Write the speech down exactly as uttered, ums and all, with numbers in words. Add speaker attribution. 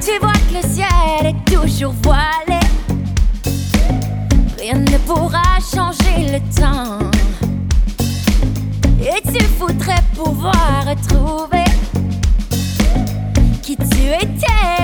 Speaker 1: Tu vois que le ciel est toujours voilé. Rien ne pourra changer le temps. Et tu voudrais pouvoir retrouver qui tu étais